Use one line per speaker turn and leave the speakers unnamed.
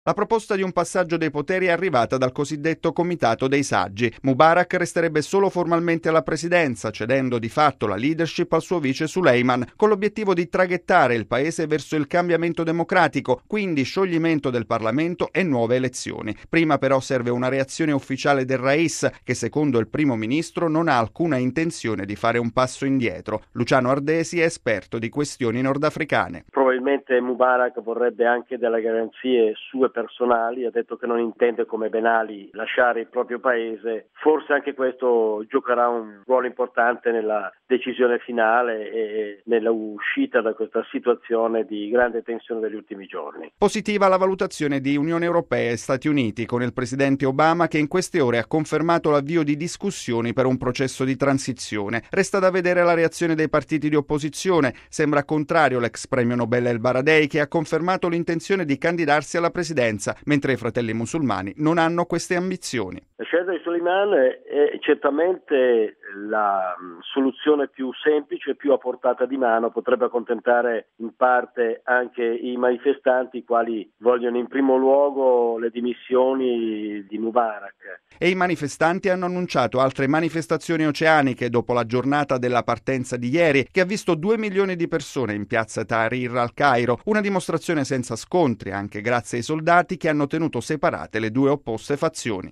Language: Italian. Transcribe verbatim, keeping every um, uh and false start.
La proposta di un passaggio dei poteri è arrivata dal cosiddetto Comitato dei Saggi. Mubarak resterebbe solo formalmente alla presidenza, cedendo di fatto la leadership al suo vice Suleiman, con l'obiettivo di traghettare il paese verso il cambiamento democratico, quindi scioglimento del Parlamento e nuove elezioni. Prima però serve una reazione ufficiale del Rais, che secondo il primo ministro non ha alcuna intenzione di fare un passo indietro. Luciano Ardesi è esperto di questioni nordafricane.
Probabilmente Mubarak vorrebbe anche delle garanzie sue personali, ha detto che non intende come Ben Ali lasciare il proprio paese, forse anche questo giocherà un ruolo importante nella decisione finale e nella uscita da questa situazione di grande tensione degli ultimi giorni.
Positiva la valutazione di Unione Europea e Stati Uniti, con il presidente Obama che in queste ore ha confermato l'avvio di discussioni per un processo di transizione. Resta da vedere la reazione dei partiti di opposizione. Sembra contrario l'ex premio Nobel El Baradei, che ha confermato l'intenzione di candidarsi alla presidenza, mentre i fratelli musulmani non hanno queste ambizioni.
La scelta di Suleiman è certamente la soluzione più semplice, più a portata di mano, potrebbe accontentare in parte anche i manifestanti, i quali vogliono in primo luogo le dimissioni di Mubarak.
E i manifestanti hanno annunciato altre manifestazioni oceaniche dopo la giornata della partenza di ieri, che ha visto due milioni di persone in piazza Tahrir al Cairo, una dimostrazione senza scontri, anche grazie ai soldati che hanno tenuto separate le due opposte fazioni.